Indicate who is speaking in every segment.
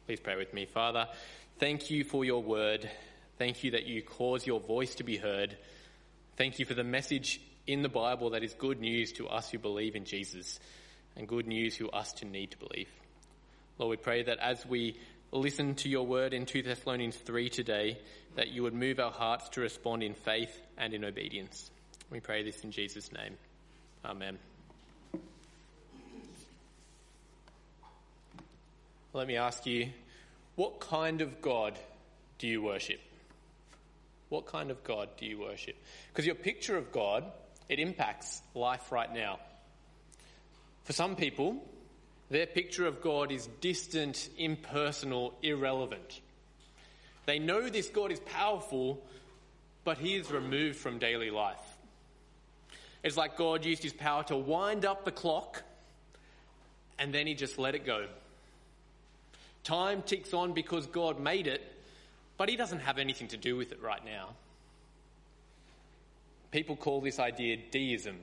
Speaker 1: Please pray with me. Father, thank you for your word. Thank you that you cause your voice to be heard. Thank you for the message in the Bible that is good news to us who believe in Jesus and good news to us who need to believe. Lord, we pray that as we listen to your word in 2 Thessalonians 3 today, that you would move our hearts to respond in faith and in obedience. We pray this in Jesus' name. Amen. Let me ask you, what kind of God do you worship? What kind of God do you worship? Because your picture of God, it impacts life right now. For some people, their picture of God is distant, impersonal, irrelevant. They know this God is powerful, but he is removed from daily life. It's like God used his power to wind up the clock, and then he just let it go. Time ticks on because God made it, but he doesn't have anything to do with it right now. People call this idea deism.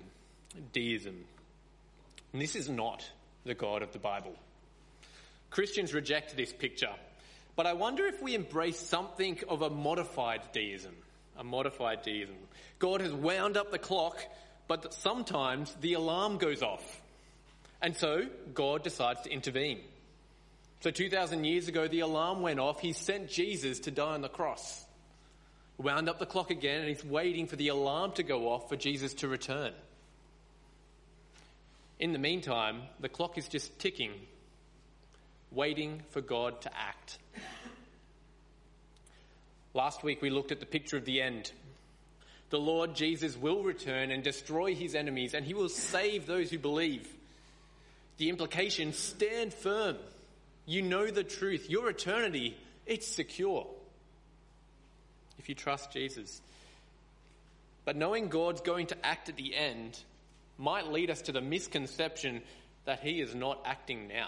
Speaker 1: And this is not the God of the Bible. Christians reject this picture, but I wonder if we embrace something of a modified deism. God has wound up the clock, but sometimes the alarm goes off. And so God decides to intervene. So 2,000 years ago, the alarm went off. He sent Jesus to die on the cross. Wound up the clock again, and he's waiting for the alarm to go off for Jesus to return. In the meantime, the clock is just ticking, waiting for God to act. Last week, we looked at the picture of the end. The Lord Jesus will return and destroy his enemies, and he will save those who believe. The implication, stand firm. You know the truth. Your eternity, it's secure if you trust Jesus. But knowing God's going to act at the end might lead us to the misconception that he is not acting now.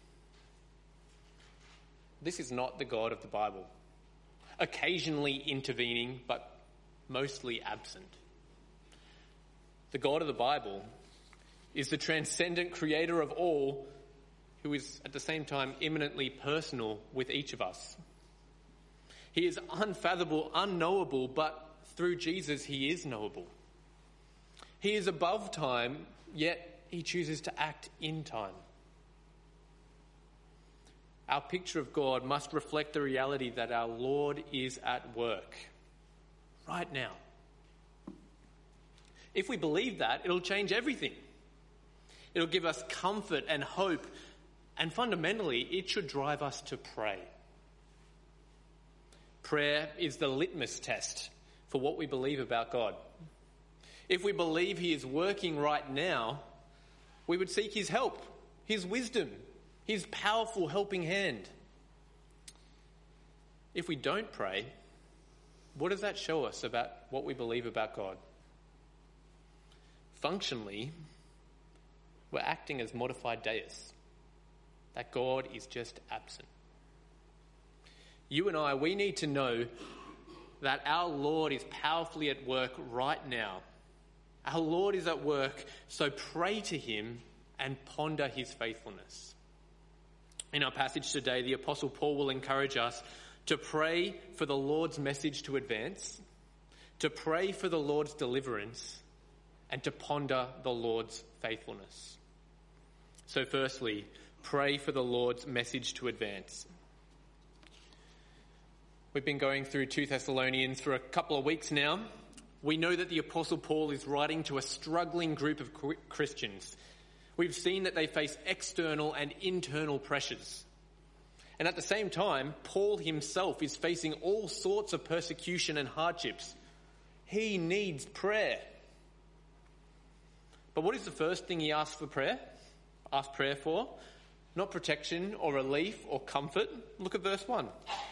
Speaker 1: This is not the God of the Bible. Occasionally intervening, but mostly absent. The God of the Bible is the transcendent creator of all, who is at the same time imminently personal with each of us. He is unfathomable, unknowable, but through Jesus he is knowable. He is above time, yet he chooses to act in time. Our picture of God must reflect the reality that our Lord is at work right now. If we believe that, it'll change everything. It'll give us comfort and hope. And fundamentally, it should drive us to pray. Prayer is the litmus test for what we believe about God. If we believe he is working right now, we would seek his help, his wisdom, his powerful helping hand. If we don't pray, what does that show us about what we believe about God? Functionally, we're acting as modified deists. That God is just absent. You and I, we need to know that our Lord is powerfully at work right now. Our Lord is at work, so pray to him and ponder his faithfulness. In our passage today, the Apostle Paul will encourage us to pray for the Lord's message to advance, to pray for the Lord's deliverance, and to ponder the Lord's faithfulness. So firstly, pray for the Lord's message to advance. We've been going through 2 Thessalonians for a couple of weeks now. We know that the Apostle Paul is writing to a struggling group of Christians. We've seen that they face external and internal pressures. And at the same time, Paul himself is facing all sorts of persecution and hardships. He needs prayer. But what is the first thing he asks for prayer? Ask prayer for? Not protection or relief or comfort. Look at verse 1.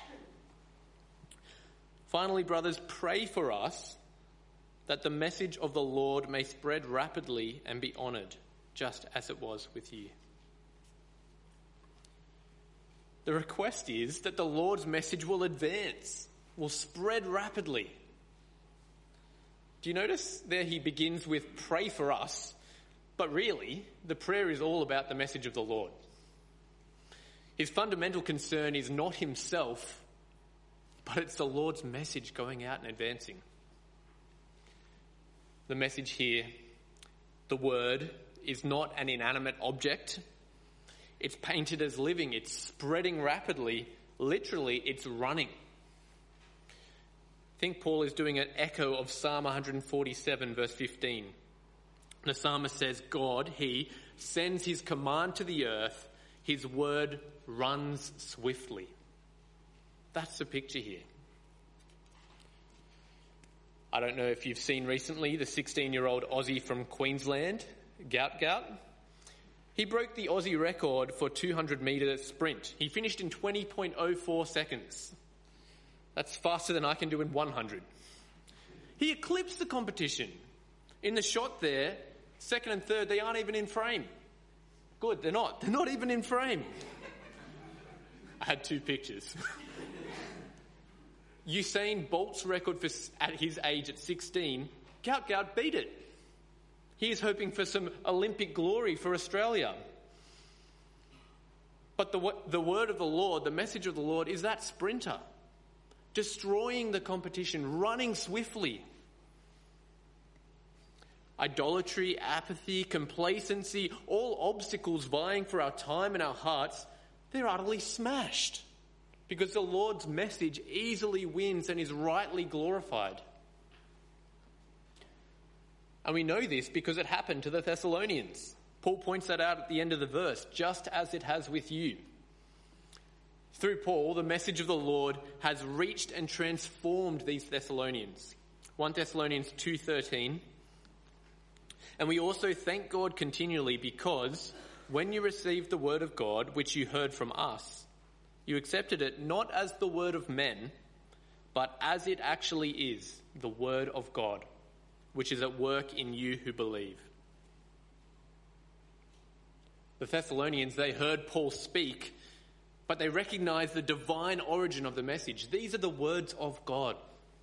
Speaker 1: Finally, brothers, pray for us that the message of the Lord may spread rapidly and be honoured, just as it was with you. The request is that the Lord's message will advance, will spread rapidly. Do you notice there he begins with pray for us, but really the prayer is all about the message of the Lord. His fundamental concern is not himself, but it's the Lord's message going out and advancing. The message here, the word, is not an inanimate object. It's painted as living. It's spreading rapidly. Literally, it's running. I think Paul is doing an echo of Psalm 147, verse 15. The psalmist says, God, he sends his command to the earth. His word runs swiftly. That's the picture here. I don't know if you've seen recently the 16-year-old Aussie from Queensland, Gout Gout. He broke the Aussie record for 200-metre sprint. He finished in 20.04 seconds. That's faster than I can do in 100. He eclipsed the competition. In the shot there, second and third, they aren't even in frame. Good, they're not. They're not even in frame. I had two pictures. Usain Bolt's record at his age at 16, Gout Gout beat it. He is hoping for some Olympic glory for Australia. But the word of the Lord, the message of the Lord, is that sprinter, destroying the competition, running swiftly. Idolatry, apathy, complacency, all obstacles vying for our time and our hearts, they're utterly smashed because the Lord's message easily wins and is rightly glorified. And we know this because it happened to the Thessalonians. Paul points that out at the end of the verse, just as it has with you. Through Paul, the message of the Lord has reached and transformed these Thessalonians. 1 Thessalonians 2:13. And we also thank God continually because when you received the word of God, which you heard from us, you accepted it not as the word of men, but as it actually is, the word of God, which is at work in you who believe. The Thessalonians, they heard Paul speak, but they recognized the divine origin of the message. These are the words of God.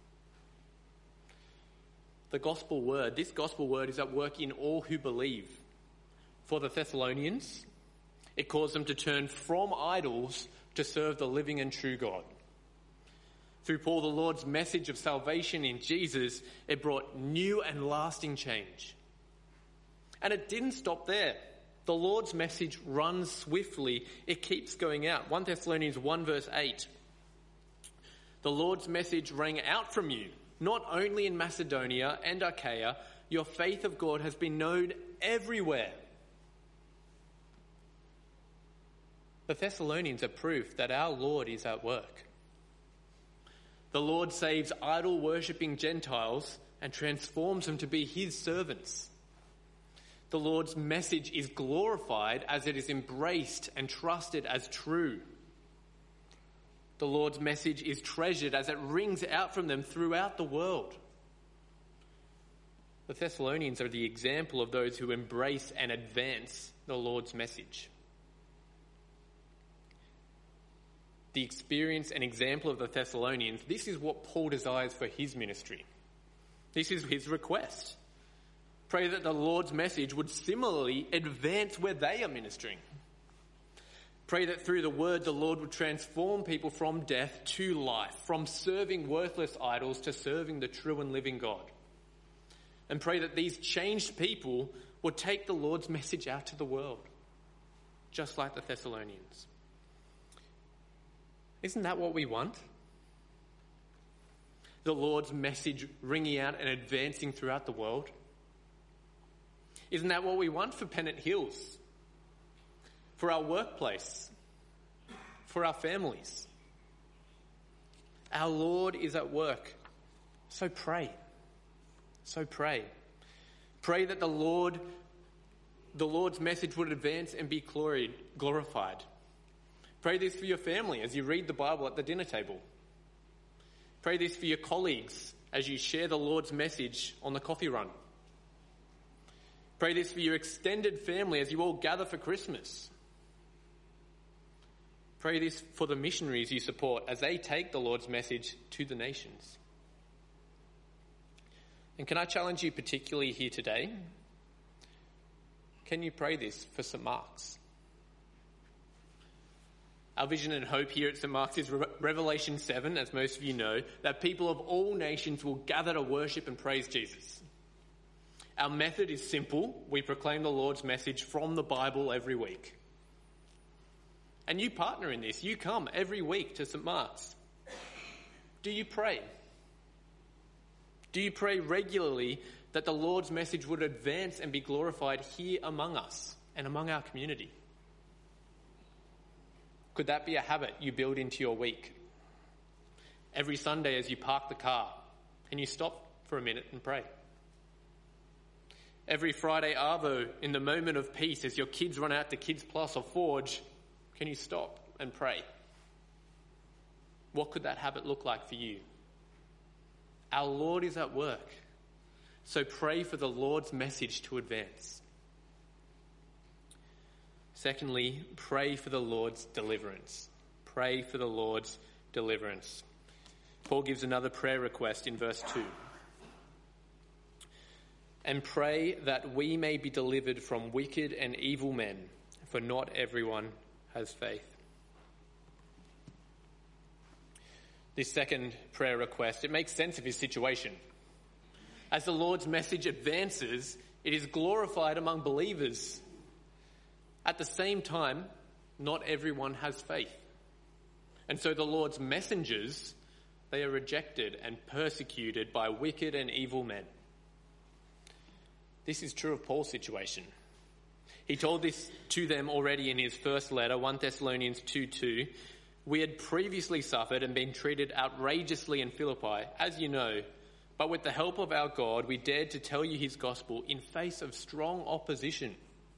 Speaker 1: The gospel word, this gospel word is at work in all who believe. For the Thessalonians, it caused them to turn from idols to serve the living and true God. Through Paul, the Lord's message of salvation in Jesus, it brought new and lasting change. And it didn't stop there. The Lord's message runs swiftly. It keeps going out. 1 Thessalonians 1 verse 8. The Lord's message rang out from you, not only in Macedonia and Achaia. Your faith of God has been known everywhere. The Thessalonians are proof that our Lord is at work. The Lord saves idol-worshipping Gentiles and transforms them to be his servants. The Lord's message is glorified as it is embraced and trusted as true. The Lord's message is treasured as it rings out from them throughout the world. The Thessalonians are the example of those who embrace and advance the Lord's message. The experience and example of the Thessalonians, this is what Paul desires for his ministry. This is his request. Pray that the Lord's message would similarly advance where they are ministering. Pray that through the word, the Lord would transform people from death to life, from serving worthless idols to serving the true and living God. And pray that these changed people would take the Lord's message out to the world, just like the Thessalonians. Isn't that what we want? The Lord's message ringing out and advancing throughout the world? Isn't that what we want for Pennant Hills? For our workplace? For our families? Our Lord is at work. So pray. So pray. Pray that the Lord's message would advance and be glorified. Pray this for your family as you read the Bible at the dinner table. Pray this for your colleagues as you share the Lord's message on the coffee run. Pray this for your extended family as you all gather for Christmas. Pray this for the missionaries you support as they take the Lord's message to the nations. And can I challenge you particularly here today? Can you pray this for St. Mark's? Our vision and hope here at St. Mark's is Revelation 7, as most of you know, that people of all nations will gather to worship and praise Jesus. Our method is simple. We proclaim the Lord's message from the Bible every week. And you partner in this. You come every week to St. Mark's. Do you pray? Do you pray regularly that the Lord's message would advance and be glorified here among us and among our community? Could that be a habit you build into your week? Every Sunday as you park the car, can you stop for a minute and pray? Every Friday Arvo, in the moment of peace, as your kids run out to Kids Plus or Forge, can you stop and pray? What could that habit look like for you? Our Lord is at work, so pray for the Lord's message to advance. Secondly, pray for the Lord's deliverance. Pray for the Lord's deliverance. Paul gives another prayer request in verse 2. And pray that we may be delivered from wicked and evil men, for not everyone has faith. This second prayer request, it makes sense of his situation. As the Lord's message advances, it is glorified among believers. At the same time, not everyone has faith. And so the Lord's messengers, they are rejected and persecuted by wicked and evil men. This is true of Paul's situation. He told this to them already in his first letter, 1 Thessalonians 2:2. We had previously suffered and been treated outrageously in Philippi, as you know, but with the help of our God, we dared to tell you his gospel in face of strong opposition.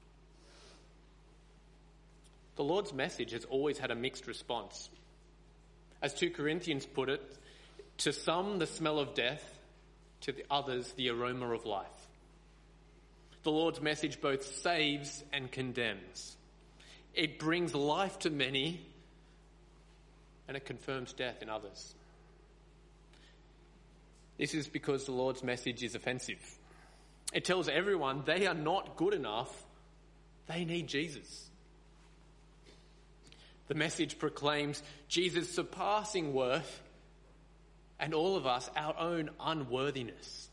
Speaker 1: The Lord's message has always had a mixed response. As 2 Corinthians put it, to some the smell of death, to the others the aroma of life. The Lord's message both saves and condemns. It brings life to many, and it confirms death in others. This is because the Lord's message is offensive. It tells everyone they are not good enough. They need Jesus. The message proclaims Jesus' surpassing worth and all of us our own unworthiness.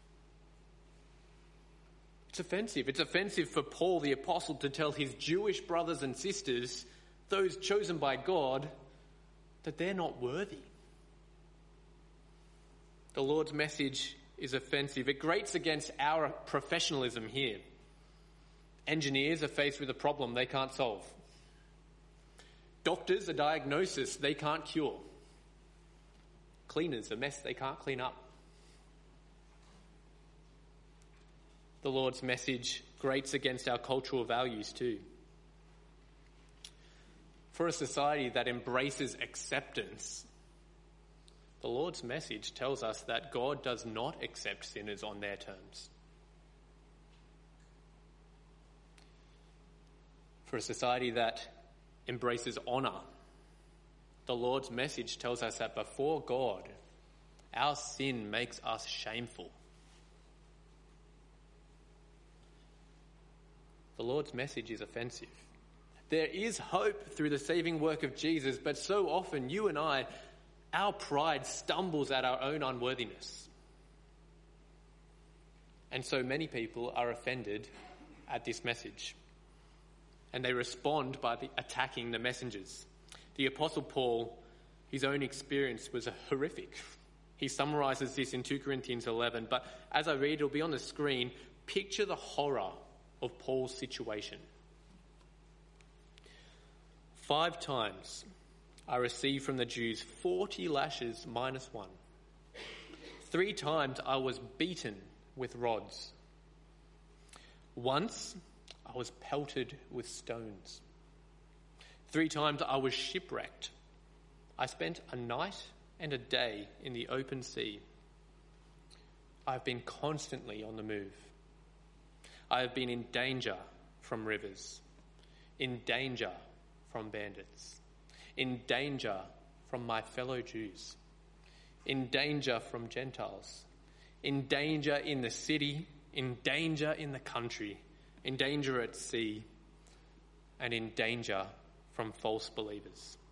Speaker 1: It's offensive. It's offensive for Paul the apostle to tell his Jewish brothers and sisters, those chosen by God, that they're not worthy. The Lord's message is offensive. It grates against our professionalism here. Engineers are faced with a problem they can't solve. Doctors, a diagnosis they can't cure. Cleaners, a mess they can't clean up. The Lord's message grates against our cultural values too. For a society that embraces acceptance, the Lord's message tells us that God does not accept sinners on their terms. For a society that embraces honour, the Lord's message tells us that before God, our sin makes us shameful. The Lord's message is offensive. There is hope through the saving work of Jesus, but so often you and I, our pride stumbles at our own unworthiness. And so many people are offended at this message. And they respond by attacking the messengers. The Apostle Paul, his own experience was horrific. He summarises this in 2 Corinthians 11, but as I read, it'll be on the screen. Picture the horror of Paul's situation. 5 times I received from the Jews 40 lashes minus 1. 3 times I was beaten with rods. Once I was pelted with stones. 3 times I was shipwrecked. I spent a night and a day in the open sea. I've been constantly on the move. I have been in danger from rivers, in danger from bandits, in danger from my fellow Jews, in danger from Gentiles, in danger in the city, in danger in the country, in danger at sea, and in danger from false believers.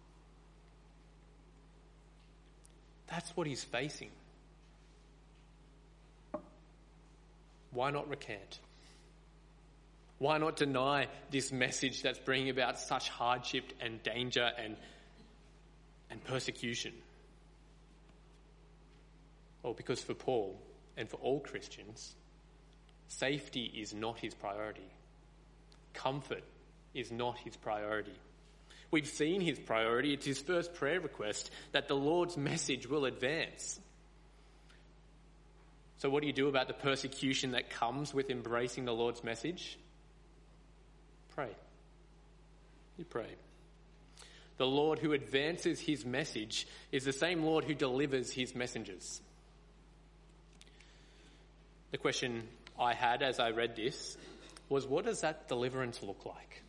Speaker 1: That's what he's facing. Why not recant? Why not deny this message that's bringing about such hardship and danger and persecution? Well, because for Paul and for all Christians, safety is not his priority. Comfort is not his priority. We've seen his priority. It's his first prayer request that the Lord's message will advance. So what do you do about the persecution that comes with embracing the Lord's message? Pray. You pray. The Lord who advances his message is the same Lord who delivers his messengers. The question I had as I read this was, what does that deliverance look like?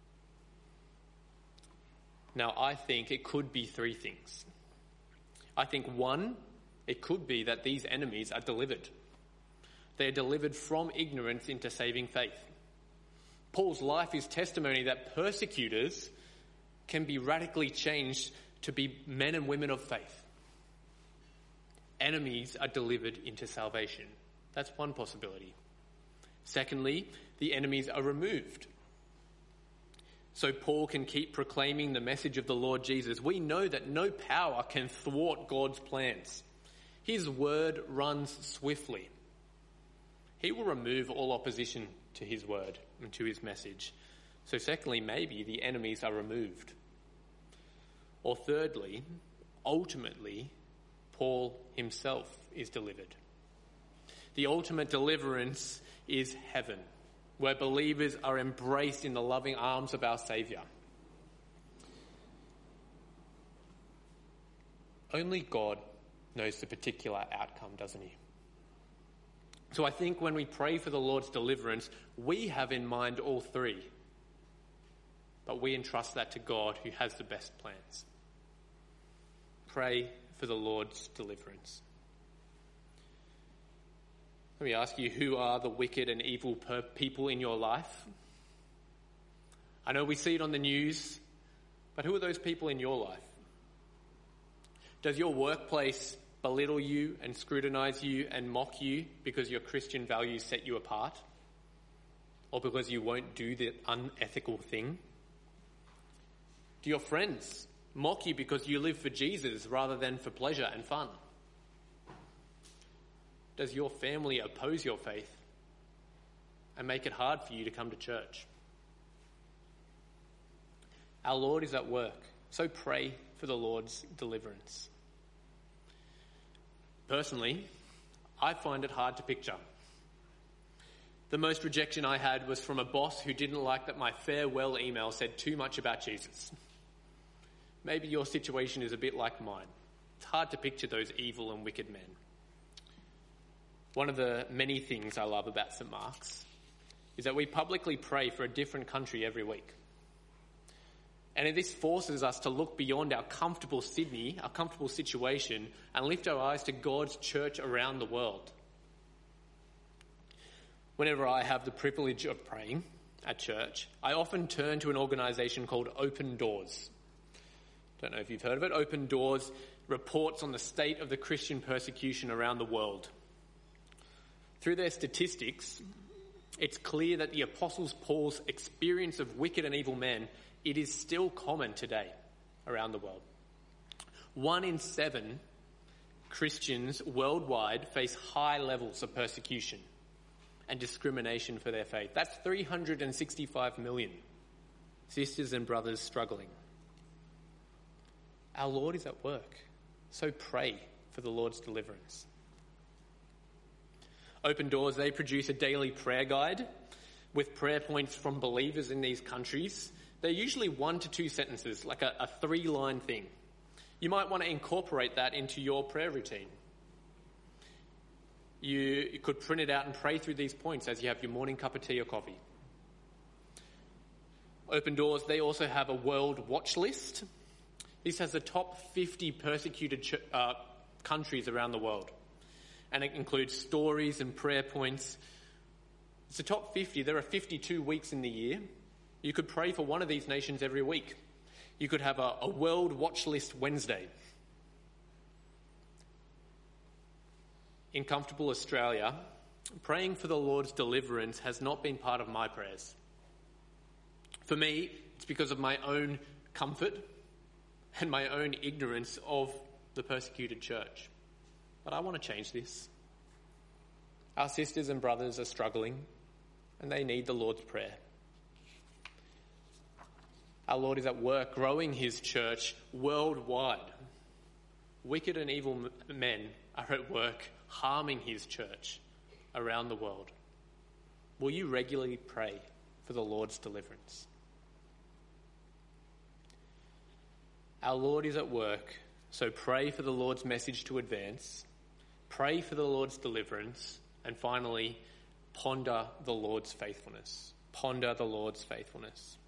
Speaker 1: Now, I think it could be three things. I think one, it could be that these enemies are delivered. They are delivered from ignorance into saving faith. Paul's life is testimony that persecutors can be radically changed to be men and women of faith. Enemies are delivered into salvation. That's one possibility. Secondly, the enemies are removed. So Paul can keep proclaiming the message of the Lord Jesus. We know that no power can thwart God's plans. His word runs swiftly. He will remove all opposition to his word and to his message. So secondly, maybe the enemies are removed. Or thirdly, ultimately, Paul himself is delivered. The ultimate deliverance is heaven, where believers are embraced in the loving arms of our Saviour. Only God knows the particular outcome, doesn't he? So I think when we pray for the Lord's deliverance, we have in mind all three. But we entrust that to God, who has the best plans. Pray for the Lord's deliverance. Let me ask you, who are the wicked and evil people in your life? I know we see it on the news, but who are those people in your life? Does your workplace belittle you and scrutinize you and mock you because your Christian values set you apart? Or because you won't do the unethical thing? Do your friends mock you because you live for Jesus rather than for pleasure and fun? Does your family oppose your faith and make it hard for you to come to church? Our Lord is at work, so pray for the Lord's deliverance. Personally, I find it hard to picture. The most rejection I had was from a boss who didn't like that my farewell email said too much about Jesus. Maybe your situation is a bit like mine. It's hard to picture those evil and wicked men. One of the many things I love about St. Mark's is that we publicly pray for a different country every week. And this forces us to look beyond our comfortable Sydney, our comfortable situation, and lift our eyes to God's church around the world. Whenever I have the privilege of praying at church, I often turn to an organisation called Open Doors. Don't know if you've heard of it. Open Doors reports on the state of the Christian persecution around the world. Through their statistics, it's clear that the Apostle Paul's experience of wicked and evil men, it is still common today around the world. 1 in 7 Christians worldwide face high levels of persecution and discrimination for their faith. That's 365 million sisters and brothers struggling. Our Lord is at work, so pray for the Lord's deliverance. Open Doors, they produce a daily prayer guide with prayer points from believers in these countries. They're usually 1 to 2 sentences, like a 3-line thing. You might want to incorporate that into your prayer routine. You could print it out and pray through these points as you have your morning cup of tea or coffee. Open Doors, they also have a world watch list. This has the top 50 persecuted countries around the world. And it includes stories and prayer points. It's the top 50. There are 52 weeks in the year. You could pray for one of these nations every week. You could have a World Watch List Wednesday. in comfortable Australia, praying for the Lord's deliverance has not been part of my prayers. For me, it's because of my own comfort and my own ignorance of the persecuted church. But I want to change this. Our sisters and brothers are struggling, and they need the Lord's Prayer. Our Lord is at work growing his church worldwide. Wicked and evil men are at work harming his church around the world. Will you regularly pray for the Lord's deliverance? Our Lord is at work, so pray for the Lord's message to advance, pray for the Lord's deliverance, and finally, ponder the Lord's faithfulness. Ponder the Lord's faithfulness.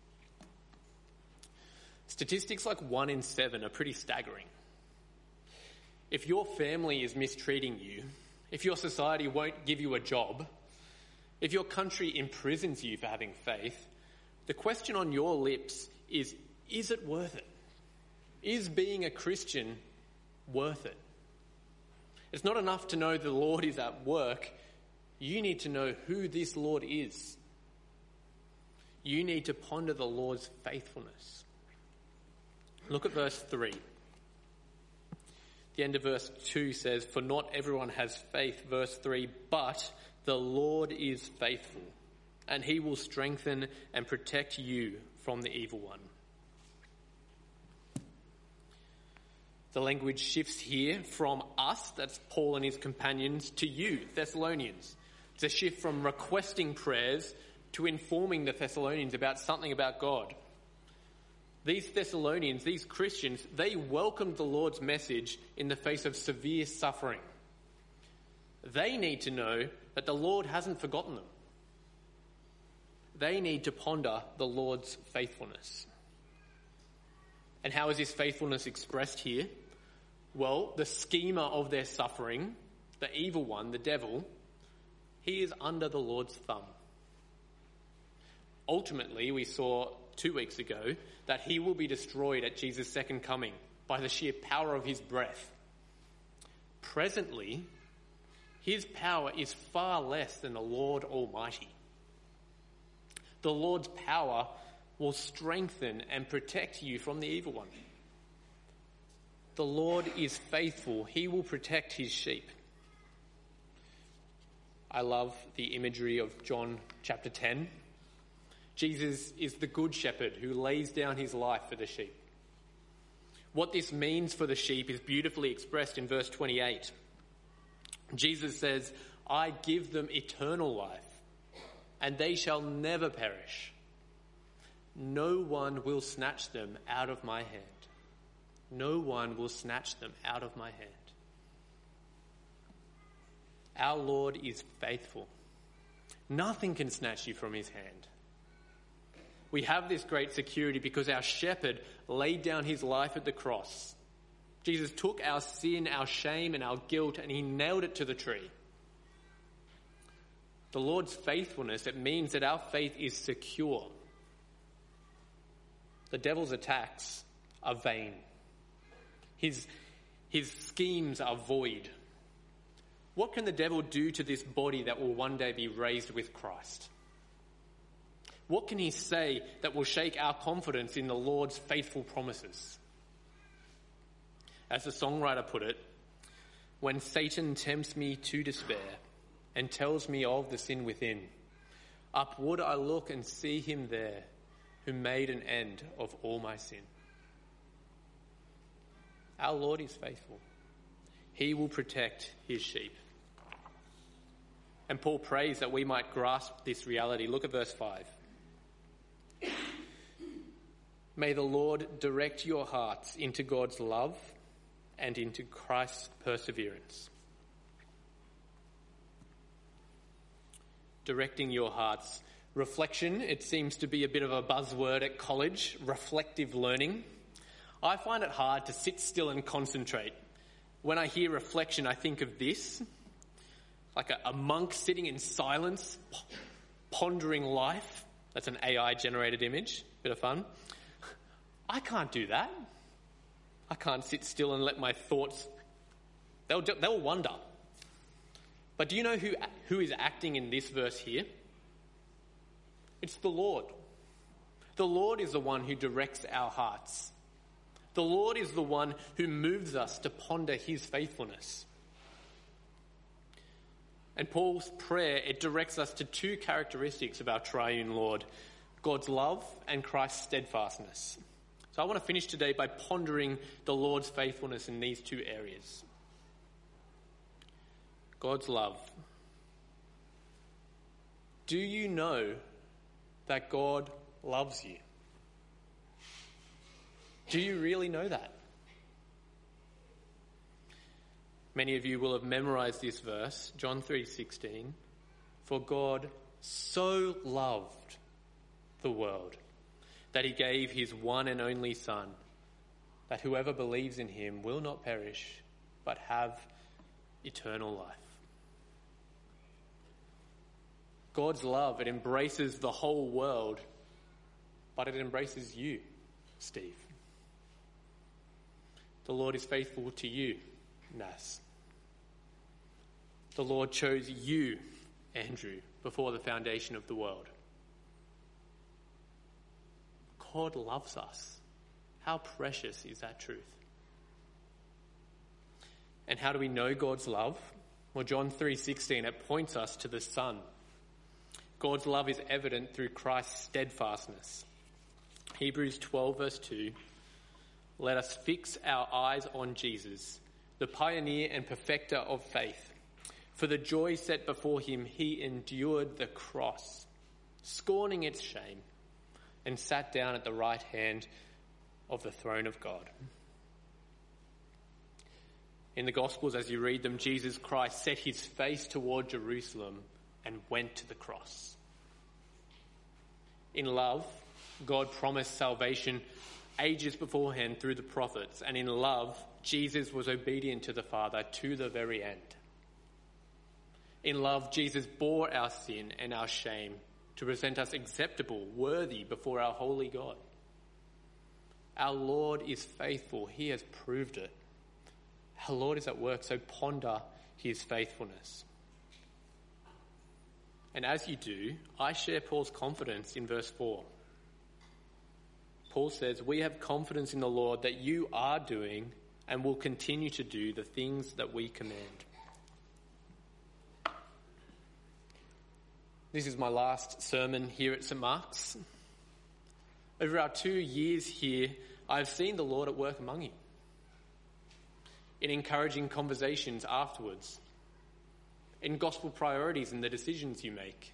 Speaker 1: Statistics like 1 in 7 are pretty staggering. If your family is mistreating you, if your society won't give you a job, if your country imprisons you for having faith, the question on your lips is it worth it? Is being a Christian worth it? It's not enough to know the Lord is at work. You need to know who this Lord is. You need to ponder the Lord's faithfulness. Look at verse 3. The end of verse 2 says, "For not everyone has faith," verse 3, "but the Lord is faithful, and he will strengthen and protect you from the evil one." The language shifts here from us, that's Paul and his companions, to you, Thessalonians. It's a shift from requesting prayers to informing the Thessalonians about something about God. These Thessalonians, these Christians, they welcomed the Lord's message in the face of severe suffering. They need to know that the Lord hasn't forgotten them. They need to ponder the Lord's faithfulness. And how is this faithfulness expressed here? Well, the schemer of their suffering, the evil one, the devil, he is under the Lord's thumb. Ultimately, we saw 2 weeks ago that he will be destroyed at Jesus' second coming by the sheer power of his breath. Presently, his power is far less than the Lord Almighty. The Lord's power will strengthen and protect you from the evil one. The Lord is faithful. He will protect his sheep. I love the imagery of John chapter 10. Jesus is the good shepherd who lays down his life for the sheep. What this means for the sheep is beautifully expressed in verse 28. Jesus says, "I give them eternal life, and they shall never perish. No one will snatch them out of my hand." No one will snatch them out of my hand. Our Lord is faithful. Nothing can snatch you from his hand. We have this great security because our shepherd laid down his life at the cross. Jesus took our sin, our shame, and our guilt, and he nailed it to the tree. The Lord's faithfulness, it means that our faith is secure. The devil's attacks are vain. His schemes are void. What can the devil do to this body that will one day be raised with Christ? What can he say that will shake our confidence in the Lord's faithful promises? As the songwriter put it, "When Satan tempts me to despair and tells me of the sin within, upward I look and see him there who made an end of all my sin." Our Lord is faithful. He will protect his sheep. And Paul prays that we might grasp this reality. Look at verse 5. "May the Lord direct your hearts into God's love and into Christ's perseverance." Directing your hearts. Reflection, it seems to be a bit of a buzzword at college, reflective learning. I find it hard to sit still and concentrate. When I hear reflection, I think of this, like a monk sitting in silence, pondering life. That's an AI-generated image, bit of fun. I can't do that. I can't sit still and let my thoughts, they'll wander. But do you know who is acting in this verse here? It's the Lord. The Lord is the one who directs our hearts. The Lord is the one who moves us to ponder his faithfulness. And Paul's prayer, it directs us to two characteristics of our triune Lord: God's love and Christ's steadfastness. So I want to finish today by pondering the Lord's faithfulness in these two areas. God's love. Do you know that God loves you? Do you really know that? Many of you will have memorized this verse, John 3:16. For God so loved the world that he gave his one and only Son, that whoever believes in him will not perish, but have eternal life. God's love, it embraces the whole world, but it embraces you, Steve. The Lord is faithful to you, Nas. The Lord chose you, Andrew, before the foundation of the world. God loves us. How precious is that truth? And how do we know God's love? Well, John 3:16, it points us to the Son. God's love is evident through Christ's steadfastness. Hebrews 12 verse 2, let us fix our eyes on Jesus, the pioneer and perfecter of faith. For the joy set before him, he endured the cross, scorning its shame, and sat down at the right hand of the throne of God. In the Gospels, as you read them, Jesus Christ set his face toward Jerusalem and went to the cross. In love, God promised salvation ages beforehand through the prophets, and in love, Jesus was obedient to the Father to the very end. In love, Jesus bore our sin and our shame to present us acceptable, worthy before our holy God. Our Lord is faithful. He has proved it. Our Lord is at work, so ponder his faithfulness. And as you do, I share Paul's confidence in verse 4. Paul says, we have confidence in the Lord that you are doing and will continue to do the things that we command. This is my last sermon here at St. Mark's. Over our 2 years here, I've seen the Lord at work among you, in encouraging conversations afterwards, in gospel priorities and the decisions you make,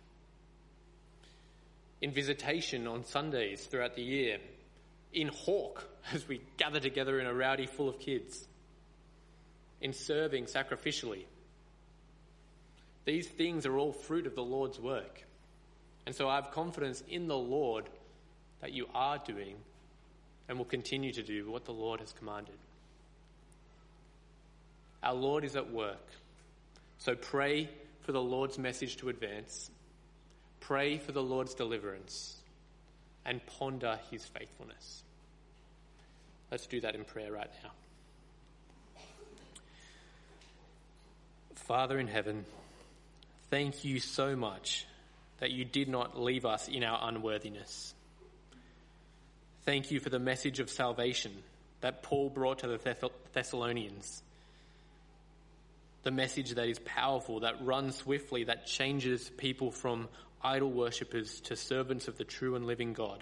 Speaker 1: in visitation on Sundays throughout the year, in Hawk as we gather together in a rowdy full of kids, in serving sacrificially. These things are all fruit of the Lord's work. And so I have confidence in the Lord that you are doing and will continue to do what the Lord has commanded. Our Lord is at work. So pray for the Lord's message to advance. Pray for the Lord's deliverance. And ponder his faithfulness. Let's do that in prayer right now. Father in heaven, thank you so much that you did not leave us in our unworthiness. Thank you for the message of salvation that Paul brought to the Thessalonians. The message that is powerful, that runs swiftly, that changes people from idol worshippers to servants of the true and living God.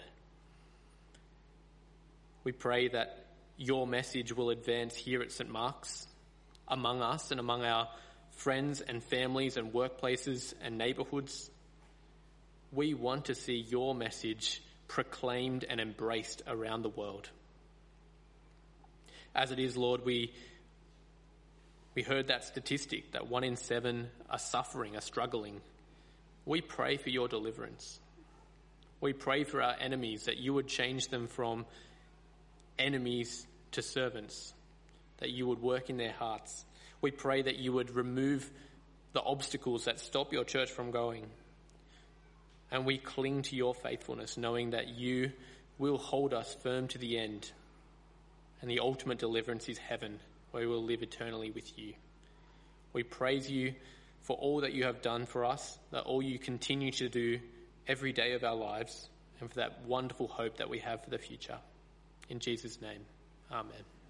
Speaker 1: We pray that your message will advance here at St. Mark's, among us and among our friends and families and workplaces and neighbourhoods. We want to see your message proclaimed and embraced around the world. As it is, Lord, we heard that statistic that 1 in 7 are suffering, are struggling. We pray for your deliverance. We pray for our enemies, that you would change them from enemies to servants, that you would work in their hearts. We pray that you would remove the obstacles that stop your church from going. And we cling to your faithfulness, knowing that you will hold us firm to the end. And the ultimate deliverance is heaven, where we will live eternally with you. We praise you for all that you have done for us, that all you continue to do every day of our lives, and for that wonderful hope that we have for the future. In Jesus' name, amen.